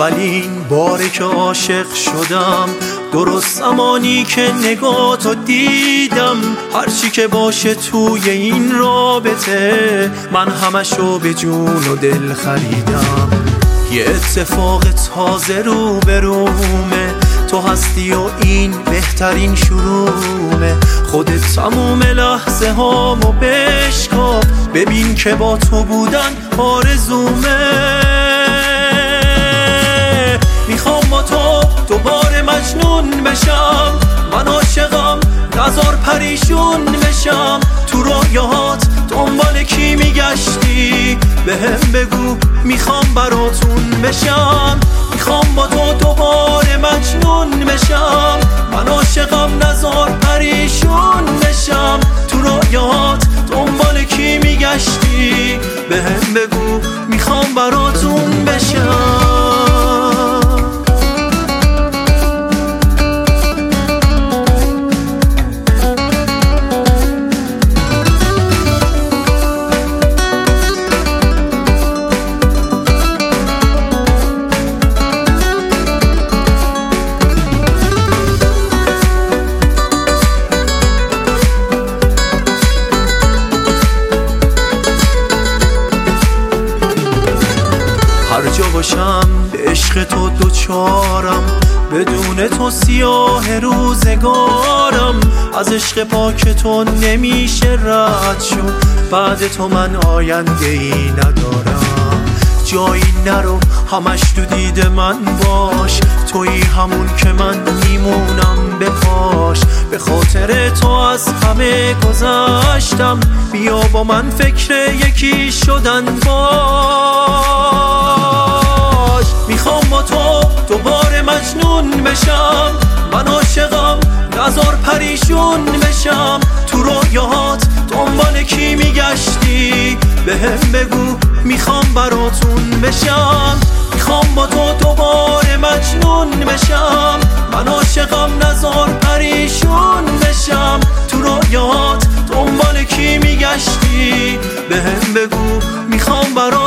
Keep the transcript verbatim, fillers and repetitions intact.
اولین باره که عاشق شدم، درست زمانی که نگاهتو دیدم. هرچی که باشه توی این رابطه، من همشو به جون و دل خریدم. یه اتفاق تازه رو به رومه، تو هستی و این بهترین شروعه. خودت تموم لحظه هامو بشکاف، ببین که با تو بودن آرزومه. میخوام با تو دوباره مجنون بشم، من عاشقم نزار پریشون بشم. تو رویاهات دنبال کی میگشتی؟ بهم بگو میخوام براتون بشم. میخوام با تو دوباره مجنون بشم، من عاشقم نزار پریشون بشم. تو رویاهات دنبال کی میگشتی؟ بهم بگو میخوام براتون بشم. هر جا باشم به عشق تو دوچارم، بدون تو سیاه روزگارم. از عشق پاک تو نمیشه رد شد، بعد تو من آینده ای ندارم. جایی نرو همش تو دید من باش، تویی همون که من میمونم به پاش. به خاطر تو از همه گذشتم، بیا با من فکر یکی شدن باش. میخوام با تو دوباره مجنون بشم، من عاشقم نزار پریشون بشم. تو رویاهات دنبال کی میگشتی؟ بهم بگو میخوام براتون بشم. میخوام با تو دوباره مجنون بشم، من عاشقم نزار پریشون بشم. تو رویاهات دنبال کی میگشتی؟ بهم بگو میخوام براتون